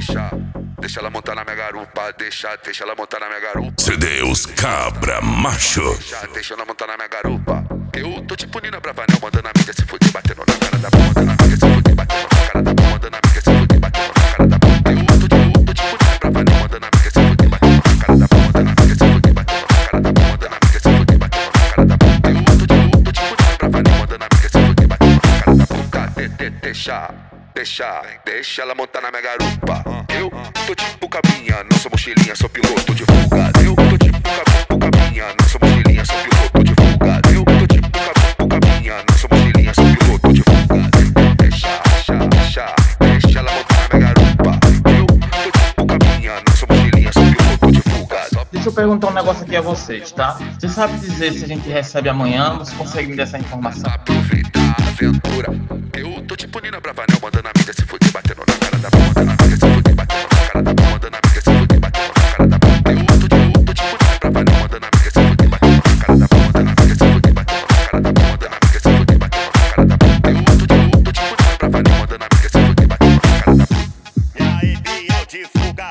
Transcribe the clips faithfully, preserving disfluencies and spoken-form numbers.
Deixa, deixa ela montar na minha garupa. Deixa, deixa ela montar na minha garupa. C D Os Cabra Macho. Deixa, deixa ela montar na minha garupa. Eu tô tipo Nina Bravanel, mandando a mídia se fuder, batendo na cara da bunda. Mandando a mídia se fuder, batendo na cara da bunda. Mandando a mídia se fuder, batendo na cara da bunda. Eu tô tipo, tô tipo Nina Bravanel, mandando a mídia se fuder, batendo na cara da bunda. Mandando a mídia se fuder, batendo na cara da bunda. Mandando a mídia se fuder, batendo na cara da bunda. Eu tô tipo, tô tipo Nina Bravanel, mandando a mídia se fuder, batendo na cara da bunda. De, de, deixa, deixa, deixa ela montar na minha garupa. Eu tô tipo cabinha, não sou mochilinha, sou piloto de fuga. Eu tô tipo cabinha, não sou mochilinha, sou piloto de fuga. Eu tô tipo cabinha, não sou mochilinha, sou piloto de fuga. Deixa, deixa, deixa, deixa ela montar na minha garupa. Eu tô tipo cabinha, não sou mochilinha, sou piloto de fuga. Deixa eu perguntar um negócio aqui a vocês, tá? Você sabe dizer se a gente recebe amanhã? Você consegue me dar essa informação? Aproveitar a aventura. Eu tô tipo Nina Bravanel, mandando a mídia se fuder, batendo na cara da bunda. Mandando a mídia se fuder, batendo na cara da bunda. Mandando a mídia se fuder, batendo na cara da bunda. Eu tô tipo, tô tipo Nina Bravanel, mandando a mídia se fuder, batendo na cara da bunda. Mandando a mídia se fuder, batendo na cara da bunda. Mandando a mídia se fuder, batendo na cara da bunda. Eu tô tipo, tô tipo Nina Bravanel, mandando a mídia se fuder, batendo na cara da bunda. E aí, Biel de fuga.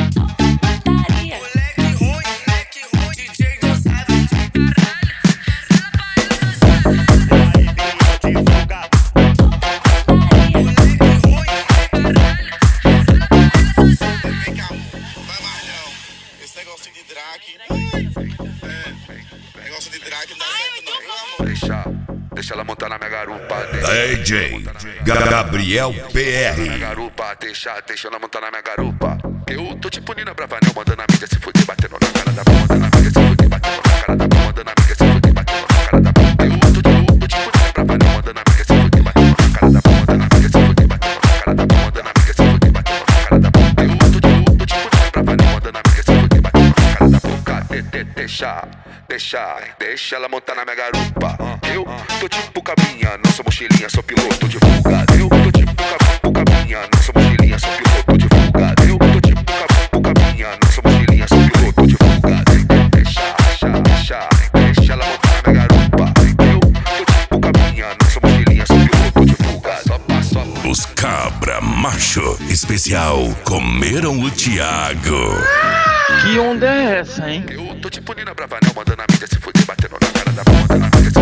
Negócio de drag não dá certo não. Deixa, deixa ela montar na minha garupa. D J Gabriel P Na minha R. garupa, deixa, deixa ela montar na minha garupa. Eu tô tipo Nina Bravanel, mandando a mídia se fuder, batendo na cara da bunda. Mandando a mídia se fuder, batendo na cara da bunda. Mandando a mídia se fuder, batendo na cara da bunda. Eu tô tipo, tô tipo Nina Bravanel, mandando a mídia se fuder, batendo na cara da bunda. Mandando a mídia se fuder, batendo na cara da bunda. Mandando a mídia se fuder, batendo na cara da bunda. Eu tô tipo, tô tipo Nina Bravanel, mandando a mídia se fuder, batendo na cara da boca. De, de, deixa, deixa, deixa ela montar na minha garupa. Eu tô tipo cabinha, não sou mochilinha, sou piloto de fuga. Eu tô tipo cabinha, não sou mochilinha, sou piloto de fuga. Eu tô tipo cabinha, não sou mochilinha, sou piloto de fuga. Deixa, deixa, deixa, deixa ela montar na minha garupa. Eu tô tipo cabinha, não sou mochilinha, sou piloto de fuga. Só passo, só passo. Os Cabra Macho. Especial Comeram o Thiago. Que onda é essa, hein? Eu tô tipo Nina Bravanel, mandando a mídia se fuder, batendo na cara da bunda. Mandando a mídia se